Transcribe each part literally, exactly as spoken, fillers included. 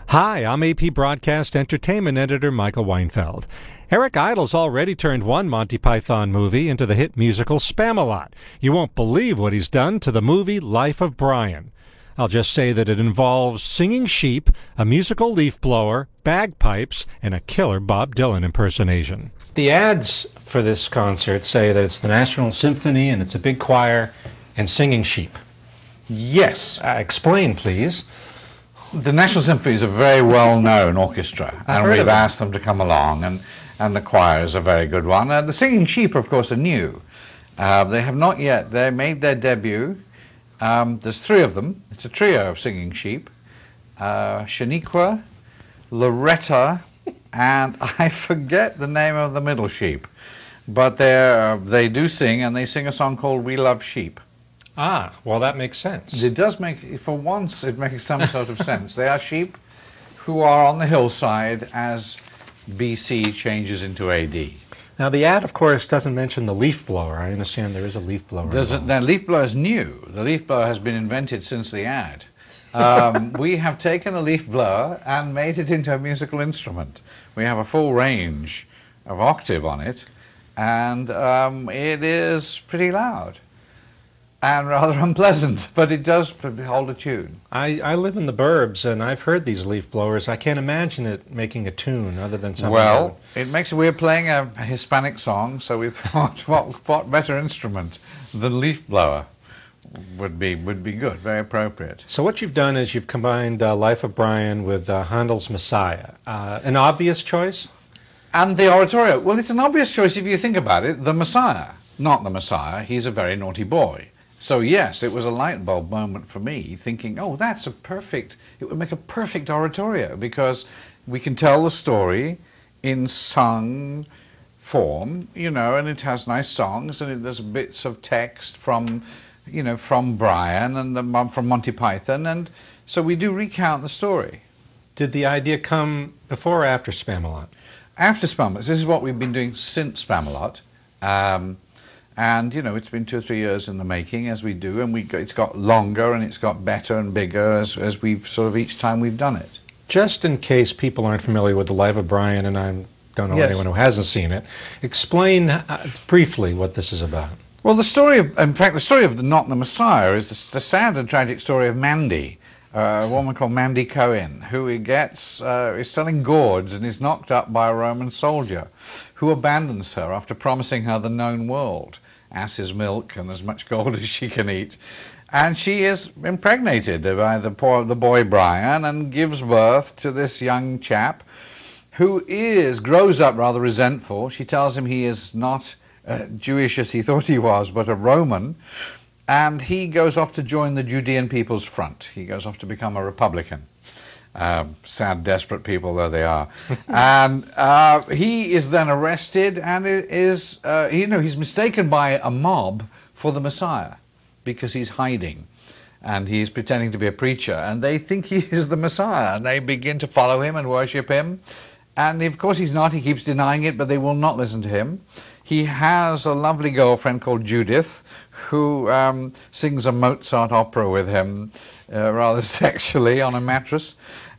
Hi, I'm A P Broadcast Entertainment Editor Michael Weinfeld. Eric Idle's already turned one Monty Python movie into the hit musical Spamalot. You won't believe what he's done to the movie Life of Brian. I'll just say that it involves singing sheep, a musical leaf blower, bagpipes, and a killer Bob Dylan impersonation. The ads for this concert say that it's the National Symphony and it's a big choir and singing sheep. Yes. Uh, explain, please. The National Symphony is a very well-known orchestra, I've and heard we've of it. asked them to come along, and, and the choir is a very good one. Uh, the Singing Sheep, of course, are new. Uh, they have not yet, they made their debut. Um, there's three of them. It's a trio of singing sheep. Uh, Shaniqua, Loretta, and I forget the name of the middle sheep. But they're, uh, they do sing, and they sing a song called We Love Sheep. Ah, well, that makes sense. It does make, for once, it makes some sort of sense. They are sheep who are on the hillside as B C changes into A D. Now, the ad, of course, doesn't mention the leaf blower. I understand there is a leaf blower. There's a, the leaf blower is new. The leaf blower has been invented since the ad. Um, we have taken a leaf blower and made it into a musical instrument. We have a full range of octave on it, and um, it is pretty loud and rather unpleasant, but it does hold a tune. I, I live in the burbs, and I've heard these leaf blowers. I can't imagine it making a tune other than something. Well, it makes we're playing a Hispanic song, so we thought what, what better instrument than leaf blower would be would be good, very appropriate. So what you've done is you've combined uh, Life of Brian with uh, Handel's Messiah. Uh, an obvious choice? And the oratorio. Well, it's an obvious choice if you think about it. The Messiah, not the Messiah. He's a very naughty boy. So yes, it was a light bulb moment for me, thinking, oh, that's a perfect, it would make a perfect oratorio, because we can tell the story in sung form, you know, and it has nice songs, and it, there's bits of text from, you know, from Brian and the, from Monty Python, and so we do recount the story. Did the idea come before or after Spamalot? After Spamalot. This is what we've been doing since Spamalot. Um, And, you know, it's been two or three years in the making, as we do, and we got, it's got longer and it's got better and bigger as, as we've sort of each time we've done it. Just in case people aren't familiar with The Life of Brian, and I don't know Yes. anyone who hasn't seen it, explain uh, briefly what this is about. Well, the story of, in fact, the story of the Not the Messiah is the, the sad and tragic story of Mandy, uh, a woman called Mandy Cohen, who gets, uh, is selling gourds and is knocked up by a Roman soldier who abandons her after promising her the known world. Ass's milk and as much gold as she can eat, and she is impregnated by the poor the boy Brian and gives birth to this young chap who is grows up rather resentful. She tells him he is not uh, Jewish as he thought he was, but a Roman, and he goes off to join the Judean People's Front. He goes off to become a Republican. Uh, sad, desperate people though they are. And uh, he is then arrested and is, uh, you know, he's mistaken by a mob for the Messiah because he's hiding. And he's pretending to be a preacher. And they think he is the Messiah. And they begin to follow him and worship him. And of course he's not. He keeps denying it, but they will not listen to him. He has a lovely girlfriend called Judith who um, sings a Mozart opera with him uh, rather sexually on a mattress.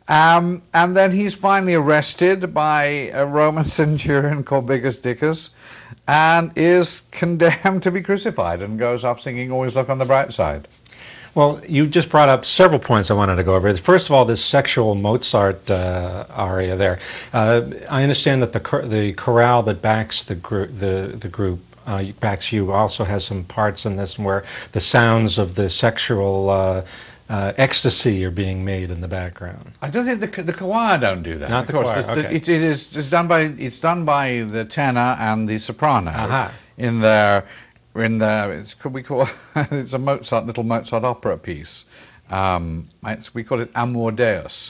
Um, and then he's finally arrested by a Roman centurion called Biggus Dickus and is condemned to be crucified and goes off singing Always Look on the Bright Side. Well, you just brought up several points I wanted to go over. First of all, this sexual Mozart uh, aria there. Uh, I understand that the chor the chorale that backs the, gr the, the group, uh, backs you, also has some parts in this where the sounds of the sexual uh, uh, ecstasy are being made in the background. I don't think the, the choir don't do that. Not of the course, choir, the, okay. it, it is it's done by it's done by the tenor and the soprano Aha. in their in their it's we call it's a Mozart little Mozart opera piece. Um, it's, we call it Amor Deus.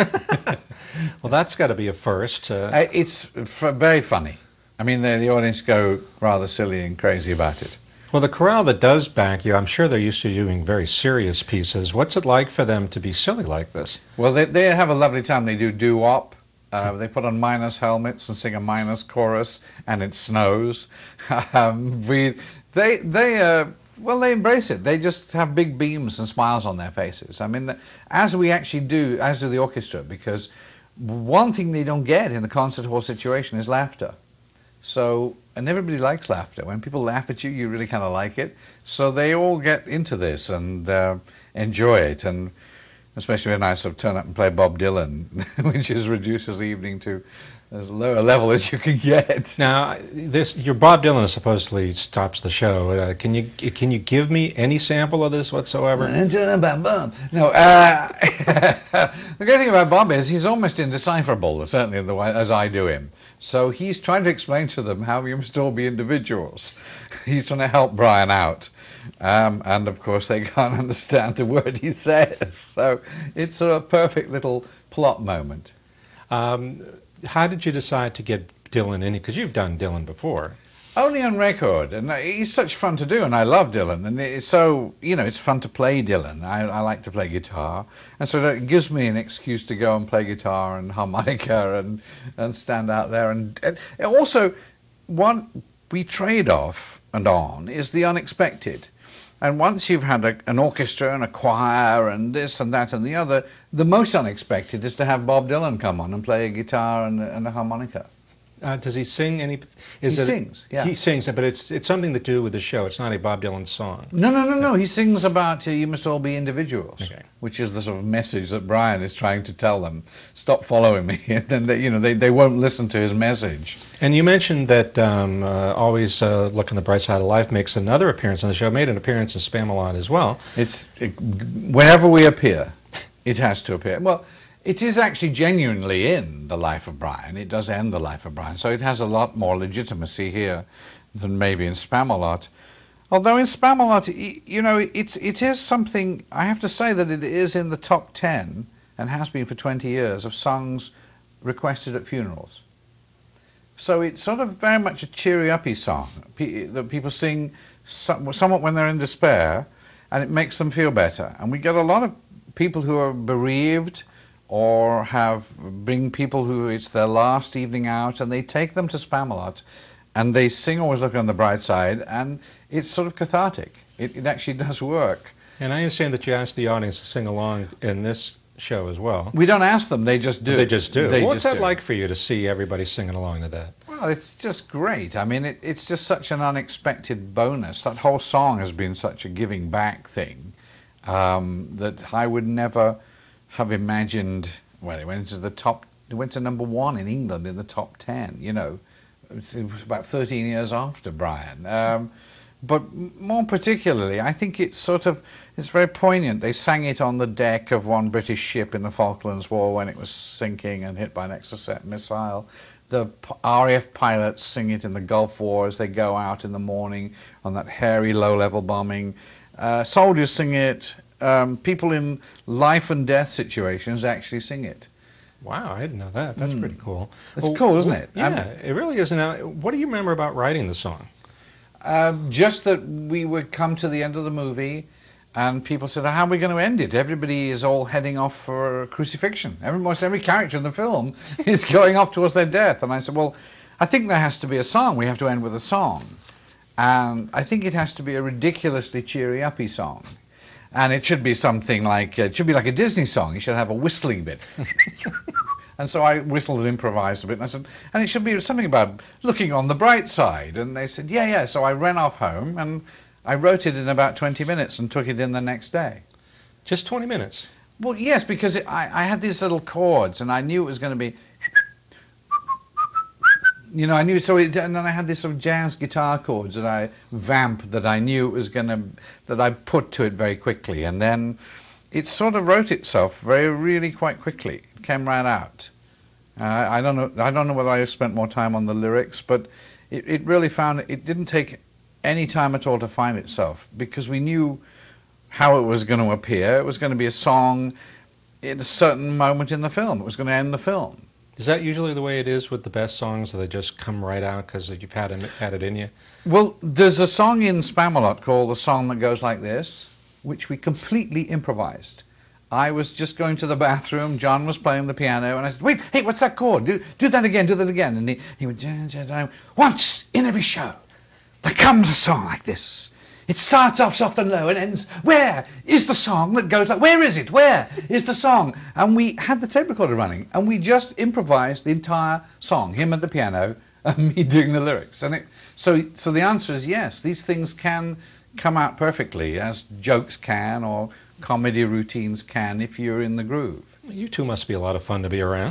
Well, that's got to be a first. Uh, Uh, it's f very funny. I mean, the, the audience go rather silly and crazy about it. well, the chorale that does back you, I'm sure they're used to doing very serious pieces. What's it like for them to be silly like this? Well, they, they have a lovely time. They do doo-wop. Uh, they put on miners' helmets and sing a miners' chorus, and it snows. um, we, they, they, uh, Well, they embrace it. They just have big beams and smiles on their faces. I mean, as we actually do, as do the orchestra, because one thing they don't get in the concert hall situation is laughter. So, and everybody likes laughter. When people laugh at you, you really kind of like it. So they all get into this and uh, enjoy it. And especially when I sort of turn up and play Bob Dylan, which is reduces the evening to as low a level as you can get. Now, this your Bob Dylan supposedly stops the show. Uh, can you can you give me any sample of this whatsoever? And turn about Bob. No, uh, the great thing about Bob is he's almost indecipherable, certainly the way, as I do him. So he's trying to explain to them how you must all be individuals. He's trying to help Brian out. Um, and of course they can't understand the word he says. So it's a perfect little plot moment. Um, how did you decide to get Dylan in? Because you've done Dylan before. Only on record, and he's such fun to do, and I love Dylan, and it's so, you know, it's fun to play Dylan. I, I like to play guitar, and so that gives me an excuse to go and play guitar and harmonica and, and stand out there. And, and also, what we trade off and on is the unexpected. And once you've had a, an orchestra and a choir and this and that and the other, the most unexpected is to have Bob Dylan come on and play a guitar and, and a harmonica. Uh, does he sing any? Is he it, sings, yeah. He sings, but it's it's something to do with the show. It's not a Bob Dylan song. No, no, no, no. He sings about uh, you must all be individuals, okay. Which is the sort of message that Brian is trying to tell them. Stop following me, and then they, you know they, they won't listen to his message. And you mentioned that um, uh, Always uh, Look on the Bright Side of Life makes another appearance on the show. Made an appearance in Spamalot as well. It's it, whenever we appear, it has to appear. Well. It is actually genuinely in the life of Brian. It does end the life of Brian, so it has a lot more legitimacy here than maybe in Spamalot. Although in Spamalot, you know, it's, it is something, I have to say that it is in the top ten, and has been for twenty years, of songs requested at funerals. So it's sort of very much a cheery-uppy song that people sing somewhat when they're in despair, and it makes them feel better. And we get a lot of people who are bereaved, or have bring people who it's their last evening out, and they take them to Spamalot, and they sing Always Look on the Bright Side, and it's sort of cathartic. It, it actually does work. And I understand that you asked the audience to sing along in this show as well. We don't ask them, they just do. They just do. They What's just that do. like for you to see everybody singing along to that? Well, it's just great. I mean, it, it's just such an unexpected bonus. That whole song has been such a giving back thing um, that I would never have imagined. Well, it went into the top, it went to number one in England in the top ten, you know. It was about thirteen years after Brian. Um, but more particularly, I think it's sort of, it's very poignant. They sang it on the deck of one British ship in the Falklands War when it was sinking and hit by an Exocet missile. The R A F pilots sing it in the Gulf War as they go out in the morning on that hairy low-level bombing. Uh, soldiers sing it. Um, people in life and death situations actually sing it. Wow, I didn't know that. That's mm. pretty cool. It's well, cool, isn't it? Yeah, um, it really is. Now, what do you remember about writing the song? Um, just that we would come to the end of the movie and people said, how are we going to end it? Everybody is all heading off for crucifixion. Every, almost every character in the film is going off towards their death. And I said, well, I think there has to be a song. We have to end with a song. And I think it has to be a ridiculously cheery-uppy song. And it should be something like, uh, it should be like a Disney song. You should have a whistling bit. And so I whistled and improvised a bit. And I said, and it should be something about looking on the bright side. And they said, yeah, yeah. So I ran off home and I wrote it in about twenty minutes and took it in the next day. Just twenty minutes? Well, yes, because it, I, I had these little chords and I knew it was going to be, you know, I knew, so it, and then I had this sort of jazz guitar chords that I, vamp that I knew it was going to, that I put to it very quickly. And then it sort of wrote itself very, really quite quickly. It came right out. Uh, I don't know, I don't know whether I spent more time on the lyrics, but it, it really found, it didn't take any time at all to find itself, because we knew how it was going to appear. It was going to be a song at a certain moment in the film. It was going to end the film. Is that usually the way it is with the best songs, that they just come right out because you've had it, had it in you? Well, there's a song in Spamalot called The Song That Goes Like This, which we completely improvised. I was just going to the bathroom, John was playing the piano, and I said, wait, hey, what's that chord? Do, do that again, do that again. And he, he would, once in every show, there comes a song like this. It starts off soft and low and ends, where is the song that goes like, where is it? Where is the song? And we had the tape recorder running, and we just improvised the entire song, him at the piano and me doing the lyrics. And it, so, so the answer is yes, these things can come out perfectly, as jokes can or comedy routines can if you're in the groove. You two must be a lot of fun to be around.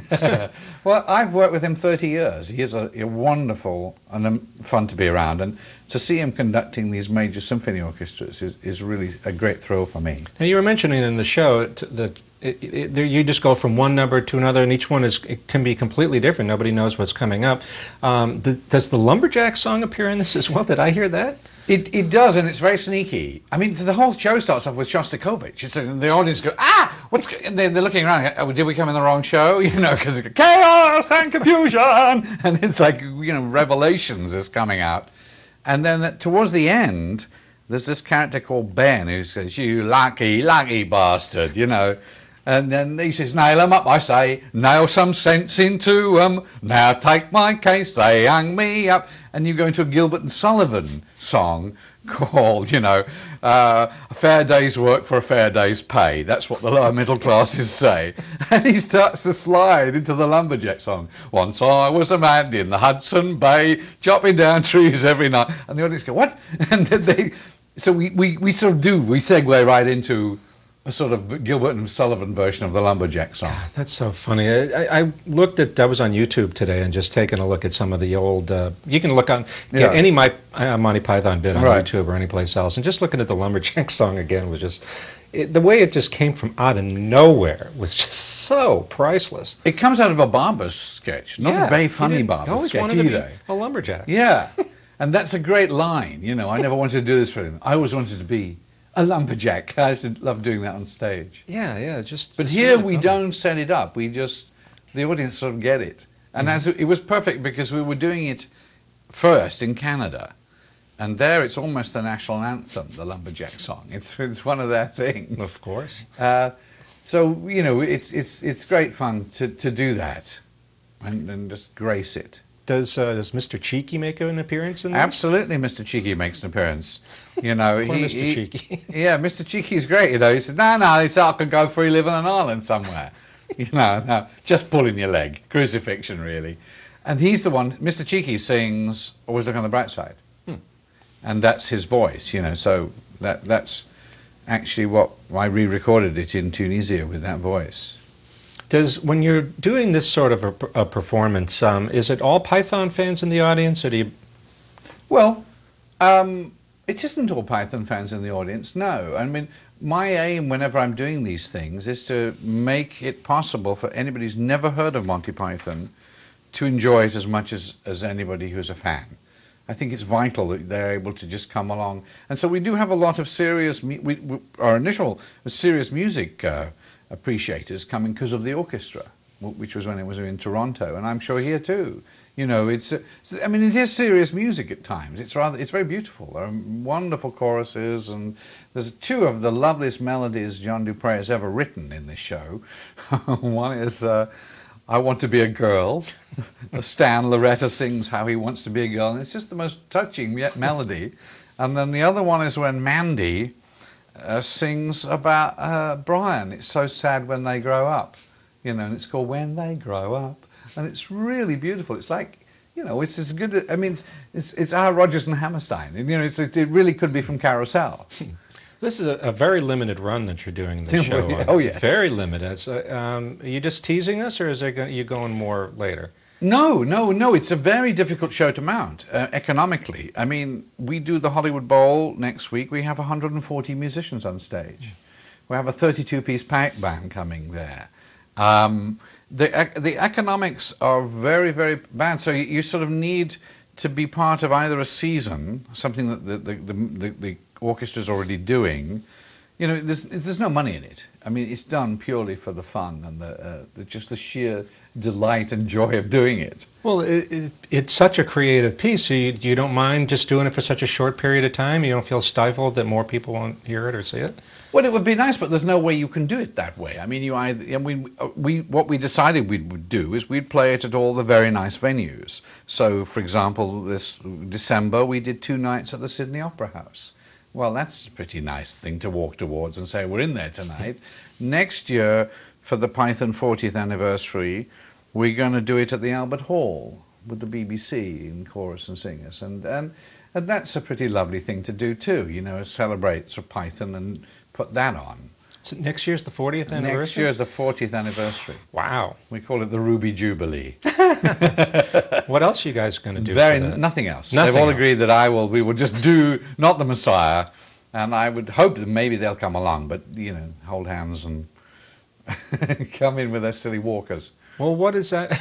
Well, I've worked with him thirty years. He is a, a wonderful and um, fun to be around. And to see him conducting these major symphony orchestras is, is really a great thrill for me. Now, you were mentioning in the show that it, it, it, you just go from one number to another, and each one is it can be completely different. Nobody knows what's coming up. Um, the, does the Lumberjack song appear in this as well? Did I hear that? It, it does, and it's very sneaky. I mean, the whole show starts off with Shostakovich. It's, and the audience go, ah, what's... Go-? And they're, they're looking around, oh, did we come in the wrong show? You know, because it's chaos and confusion. And it's like, you know, Revelations is coming out. And then at, towards the end, there's this character called Ben who says, you lucky, lucky bastard, you know. And then he says, nail 'em up, I say, nail some sense into 'em. Now take my case, they hung me up. And you go into a Gilbert and Sullivan song called, you know, uh, a fair day's work for a fair day's pay. That's what the lower middle classes say. And he starts to slide into the Lumberjack song. Once I was a man in the Hudson Bay, chopping down trees every night. And the audience go, what? And then they, so we, we, we sort of do, we segue right into a sort of Gilbert and Sullivan version of the Lumberjack song. That's so funny. I, I looked at, I was on YouTube today and just taking a look at some of the old, uh, you can look on Yeah. any my, uh, Monty Python bit on Right. YouTube or anyplace else, and just looking at the Lumberjack song again was just, it, the way it just came from out of nowhere was just so priceless. It comes out of a barber's sketch, not Yeah, a very he funny did- barber's always sketch wanted to be either. a lumberjack. Yeah, and that's a great line. You know, I never wanted to do this for him. I always wanted to be a lumberjack. I used to love doing that on stage. Yeah, yeah, just. But it's here really we funny. don't set it up. We just, the audience sort of get it. And Mm-hmm. as it, it was perfect because we were doing it first in Canada. And there it's almost the national anthem, the Lumberjack song. It's, it's one of their things. Of course. Uh, so, you know, it's, it's, it's great fun to, to do that and, and just grace it. Does uh, does Mister Cheeky make an appearance in this? Absolutely, Mister Cheeky makes an appearance. You know, Poor he, Mister he- Cheeky. Yeah, Mister Cheeky's great. You know, he said, "No, no, it's I can go free living on an island somewhere." You know, no, just pulling your leg, crucifixion, really. And he's the one. Mister Cheeky sings "Always Look on the Bright Side," Hmm. and that's his voice. You know, so that that's actually what I re-recorded it in Tunisia with that voice. Does when you're doing this sort of a, a performance, um, is it all Python fans in the audience, or do you? Well, um, it isn't all Python fans in the audience, no. I mean, my aim whenever I'm doing these things is to make it possible for anybody who's never heard of Monty Python to enjoy it as much as, as anybody who's a fan. I think it's vital that they're able to just come along. And so we do have a lot of serious, mu- we, we, our initial serious music uh, appreciators coming because of the orchestra, wh- which was when it was in Toronto, and I'm sure here too. You know, it's, uh, I mean, it is serious music at times. It's rather, it's very beautiful. There are wonderful choruses, and there's two of the loveliest melodies John Dupre has ever written in this show. One is uh, I Want to Be a Girl. Stan Loretta sings how he wants to be a girl, and it's just the most touching yet melody. And then the other one is when Mandy uh, sings about uh, Brian. It's so sad when they grow up, you know, and it's called When They Grow Up. And it's really beautiful. It's like, you know, it's as good. I mean, it's it's, it's our Rodgers and Hammerstein. And, you know, it's, it really could be from Carousel. This is a, a very limited run that you're doing the show. on. Oh, yes. Very limited. It's, uh, um, are you just teasing us, or is there go- you going more later? No, no, no. It's a very difficult show to mount uh, economically. I mean, we do the Hollywood Bowl next week. We have one hundred forty musicians on stage. We have a thirty-two piece pack band coming there. Um, the ec- the economics are very, very bad. So you, you sort of need to be part of either a season, something that the the, the, the, the orchestra's already doing. You know, there's there's no money in it. I mean, it's done purely for the fun and the, uh, the just the sheer delight and joy of doing it. Well, it, it, it's such a creative piece. So you, you don't mind just doing it for such a short period of time? You don't feel stifled that more people won't hear it or see it? Well, it would be nice, but there's no way you can do it that way. I mean, you either, I mean, we what we decided we would do is we'd play it at all the very nice venues. So, for example, this December we did two nights at the Sydney Opera House. Well, that's a pretty nice thing to walk towards and say, we're in there tonight. Next year, for the Python fortieth anniversary, we're going to do it at the Albert Hall with the B B C in chorus and singers. And, and, and that's a pretty lovely thing to do too, you know, celebrate sort of Python and put that on. So next year's the fortieth anniversary? Next year's the fortieth anniversary. Wow. We call it the Ruby Jubilee. What else are you guys going to do Very, for that? Nothing else. Nothing They've all else. agreed that I will, we will just do Not the Messiah, and I would hope that maybe they'll come along, but, you know, hold hands and come in with their silly walkers. Well, what is that?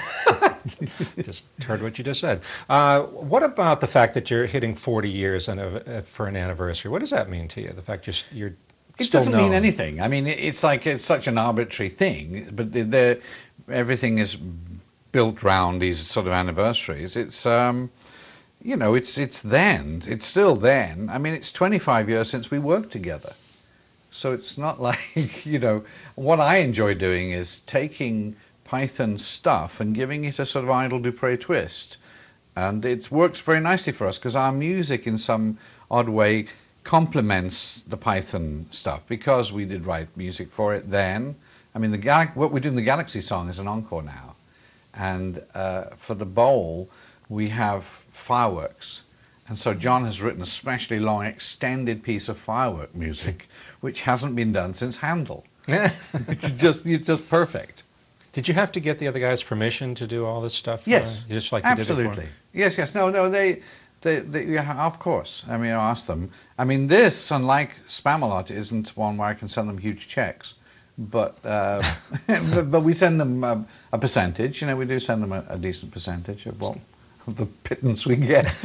Just heard what you just said. Uh, what about the fact that you're hitting forty years and a, for an anniversary? What does that mean to you? The fact you're, you're It still doesn't known? mean anything. I mean, it- it's like it's such an arbitrary thing, but the, the, everything is built round these sort of anniversaries. It's, um, you know, it's it's then. It's still then. I mean, it's twenty-five years since we worked together. So it's not like, you know, what I enjoy doing is taking Python stuff and giving it a sort of Idle Dupre twist. And it works very nicely for us because our music in some odd way complements the Python stuff because we did write music for it then. I mean, the Gal what we do in the Galaxy song is an encore now. And uh, for the bowl, we have fireworks. And so John has written a specially long, extended piece of firework music, which hasn't been done since Handel. It's just, it's just perfect. Did you have to get the other guys' permission to do all this stuff? Yes, uh, just like you did absolutely. before? Yes, yes. No, no, they, they, they, yeah, of course. I mean, I asked them. I mean, this, unlike Spamalot, isn't one where I can send them huge checks. But, uh, but, but we send them a, a percentage. You know, we do send them a, a decent percentage of what of the pittance we get.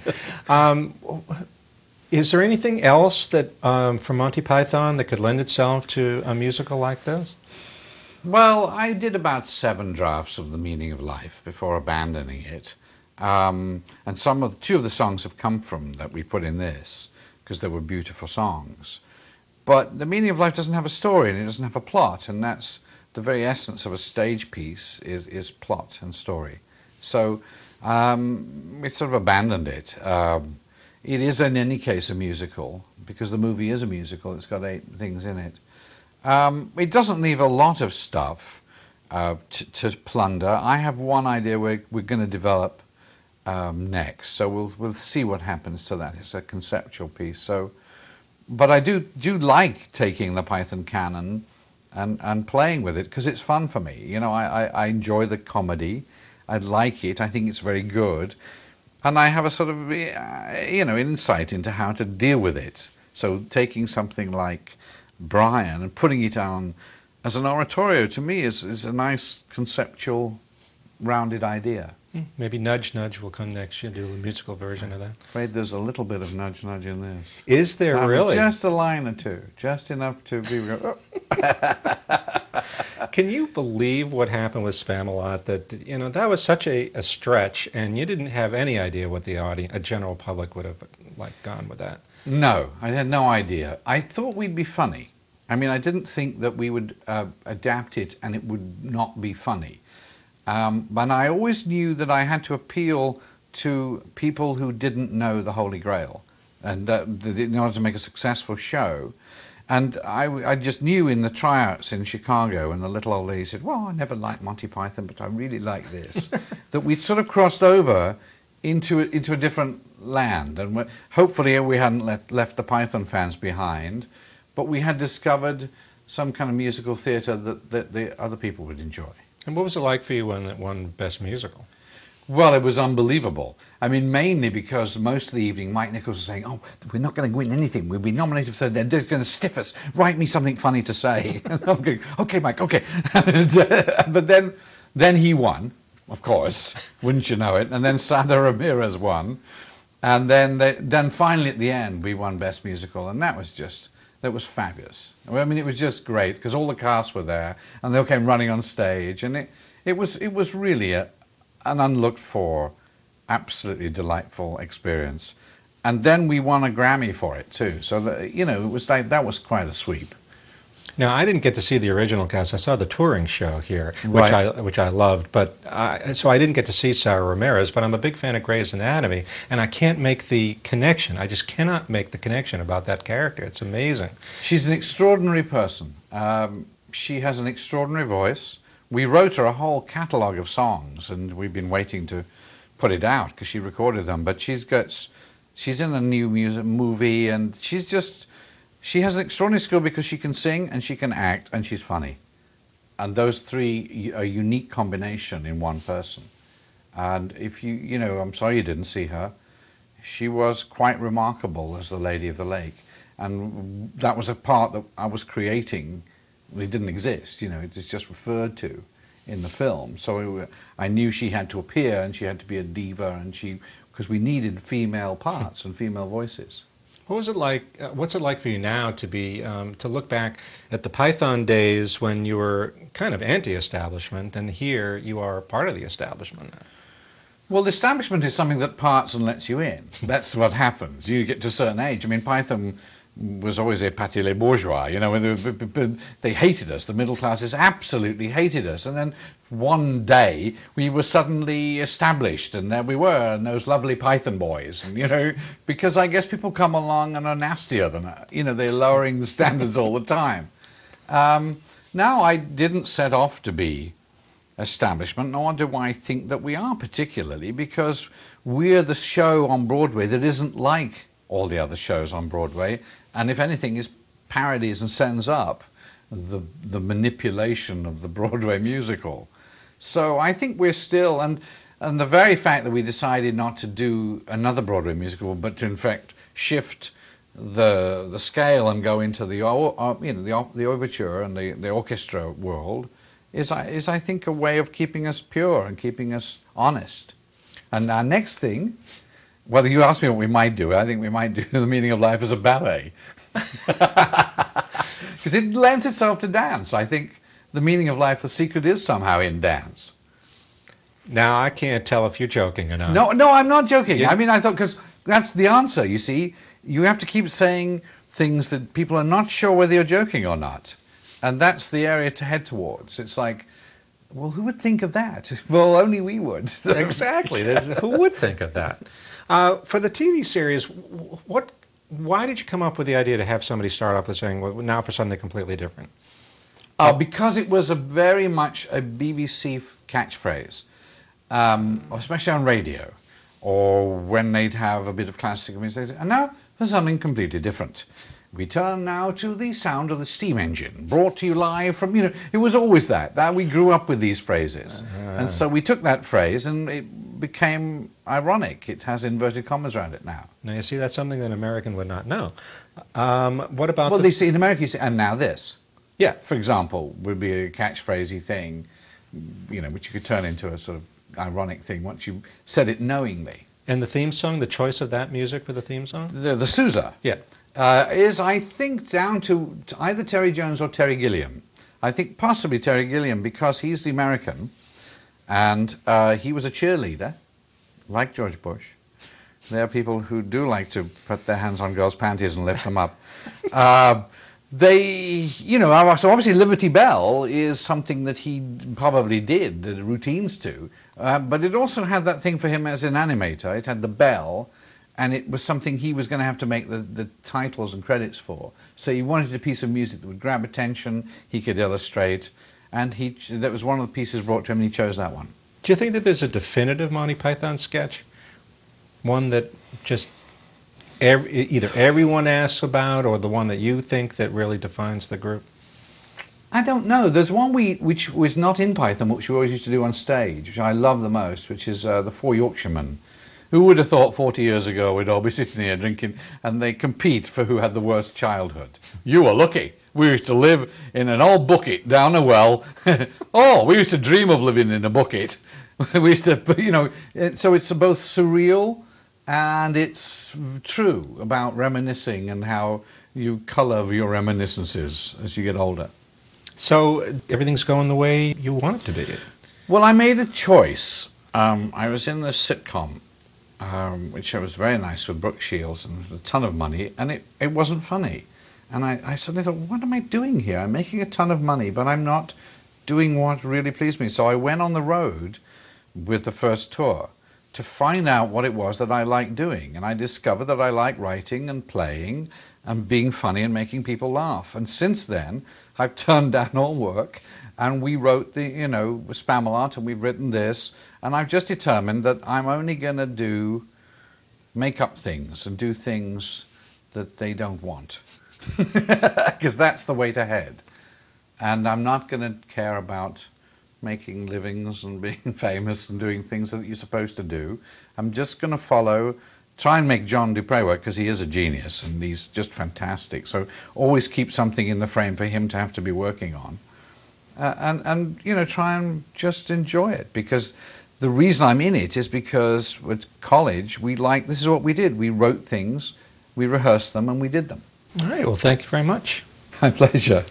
Um, is there anything else that um, from Monty Python that could lend itself to a musical like this? Well, I did about seven drafts of The Meaning of Life before abandoning it. Um, and some of two of the songs have come from that we put in this because they were beautiful songs. But The Meaning of Life doesn't have a story and it doesn't have a plot, and that's the very essence of a stage piece is, is plot and story. So um, we sort of abandoned it. Um, it is in any case a musical because the movie is a musical. It's got eight things in it. Um, it doesn't leave a lot of stuff uh, to, to plunder. I have one idea we're, we're going to develop um, next, so we'll, we'll see what happens to that. It's a conceptual piece. So, but I do, do like taking the Python canon and, and playing with it because it's fun for me. You know, I, I, I enjoy the comedy. I like it. I think it's very good. And I have a sort of, uh, you know, insight into how to deal with it. So taking something like Brian and putting it on as an oratorio to me is, is a nice conceptual rounded idea. Maybe Nudge Nudge will come next year, do a musical version of that. I'm afraid there's a little bit of nudge nudge in this. Is there Um, really? Just a line or two, just enough to be. Oh. Can you believe what happened with Spamalot? That, you know, that was such a, a stretch, and you didn't have any idea what the audience, a general public, would have like gone with that. No, I had no idea. I thought we'd be funny. I mean, I didn't think that we would uh, adapt it and it would not be funny. Um, but I always knew that I had to appeal to people who didn't know the Holy Grail, and uh, in order to make a successful show. And I, I just knew in the tryouts in Chicago, and the little old lady said, well, I never liked Monty Python, but I really like this, that we sort of crossed over into a, into a different land. And we, hopefully we hadn't left, left the Python fans behind, but we had discovered some kind of musical theatre that, that the other people would enjoy. And what was it like for you when it won Best Musical? Well, it was unbelievable. I mean, mainly because most of the evening Mike Nichols was saying, oh, we're not going to win anything. We'll be nominated for they're going to stiff us. Write me something funny to say. And I'm going, okay, Mike, okay. And, uh, but then, then he won, of course, wouldn't you know it? And then Sada Ramirez won. And then, they, then finally at the end, we won Best Musical. And that was just, that was fabulous. I mean, it was just great because all the cast were there and they all came running on stage. And it, it, was, it was really a, an unlooked for, absolutely delightful experience. And then we won a Grammy for it too. So, that, you know, it was like, that was quite a sweep. Now, I didn't get to see the original cast. I saw the touring show here, which Right. I which I loved. But I, so I didn't get to see Sarah Ramirez. But I'm a big fan of Grey's Anatomy, and I can't make the connection. I just cannot make the connection about that character. It's amazing. She's an extraordinary person. Um, she has an extraordinary voice. We wrote her a whole catalogue of songs, and we've been waiting to put it out because she recorded them. But she's got, she's in a new music movie, and she's just, she has an extraordinary skill because she can sing and she can act and she's funny, and those three are a unique combination in one person. And if you, you know, I'm sorry you didn't see her. She was quite remarkable as the Lady of the Lake, and that was a part that I was creating. It didn't exist, you know, it was just referred to in the film. So it, I knew she had to appear and she had to be a diva, and she, because we needed female parts and female voices. What was it like? Uh, what's it like for you now to be um, to look back at the Python days when you were kind of anti-establishment, and here you are part of the establishment now? Well, the establishment is something that parts and lets you in. That's what happens. You get to a certain age. I mean, Python was always a pâté les bourgeois, you know, when they, they hated us. The middle classes absolutely hated us. And then one day we were suddenly established, and there we were, and those lovely Python boys. And, you know, because I guess people come along and are nastier than that. You know, they're lowering the standards all the time. Um, now, I didn't set off to be establishment, nor do I think that we are particularly, because we're the show on Broadway that isn't like all the other shows on Broadway, and if anything is parodies and sends up the the manipulation of the Broadway musical. So I think we're still, and and the very fact that we decided not to do another Broadway musical, but to in fact shift the the scale and go into the uh, you know the the overture and the the orchestra world, is I is I think a way of keeping us pure and keeping us honest. And our next thing, well, you asked me what we might do. I think we might do The Meaning of Life as a ballet. Because it lends itself to dance. I think The Meaning of Life, the secret is somehow in dance. Now, I can't tell if you're joking or not. No, no, I'm not joking. Yeah. I mean, I thought, because that's the answer, you see. You have to keep saying things that people are not sure whether you're joking or not. And that's the area to head towards. It's like, well, who would think of that? Well, only we would. Exactly. There's- Who would think of that? Uh, for the T V series, what? Why did you come up with the idea to have somebody start off with saying, well, now for something completely different? Uh, because it was a very much a B B C catchphrase, um, especially on radio, or when they'd have a bit of classical music. And now for something completely different. We turn now to the sound of the steam engine, brought to you live from, you know, it was always that. that we grew up with these phrases. Uh-huh. And so we took that phrase and it became ironic. It has inverted commas around it now. Now, you see, that's something that an American would not know. Um, what about Well, the... they say in America, you say, and now this. Yeah. For example, would be a catchphrasey thing, you know, which you could turn into a sort of ironic thing once you said it knowingly. And the theme song, the choice of that music for the theme song? The, the Sousa. Yeah. Uh, is, I think, down to, to either Terry Jones or Terry Gilliam. I think possibly Terry Gilliam, because he's the American, and uh, he was a cheerleader, like George Bush. There are people who do like to put their hands on girls' panties and lift them up. Uh, they, you know, so obviously Liberty Bell is something that he probably did, the routines to, uh, but it also had that thing for him as an animator. It had the bell, and it was something he was going to have to make the, the titles and credits for. So he wanted a piece of music that would grab attention, he could illustrate, and he that was one of the pieces brought to him, and he chose that one. Do you think that there's a definitive Monty Python sketch? One that just every, either everyone asks about, or the one that you think that really defines the group? I don't know. There's one we which was not in Python, which we always used to do on stage, which I love the most, which is uh, the Four Yorkshiremen. Who would have thought forty years ago we'd all be sitting here drinking, and they compete for who had the worst childhood? You were lucky. We used to live in an old bucket down a well. Oh, we used to dream of living in a bucket. We used to, you know, it, so it's both surreal and it's true about reminiscing and how you colour your reminiscences as you get older. So everything's going the way you want it to be? Well, I made a choice. Um, I was in this sitcom, um, which was very nice with Brooke Shields, and a ton of money, and it, it wasn't funny. And I, I suddenly thought, what am I doing here? I'm making a ton of money, but I'm not doing what really pleased me. So I went on the road with the first tour to find out what it was that I liked doing. And I discovered that I like writing and playing and being funny and making people laugh. And since then, I've turned down all work, and we wrote the, you know, Spamalot, and we've written this, and I've just determined that I'm only going to do, make up things and do things that they don't want. Because that's the way to head. And I'm not going to care about making livings and being famous and doing things that you're supposed to do. I'm just going to follow, try and make John Dupre work, because he is a genius and he's just fantastic. So always keep something in the frame for him to have to be working on. Uh, and, and, you know, try and just enjoy it. Because the reason I'm in it is because at college, we like, this is what we did. We wrote things, we rehearsed them, and we did them. All right. Well, thank you very much. My pleasure.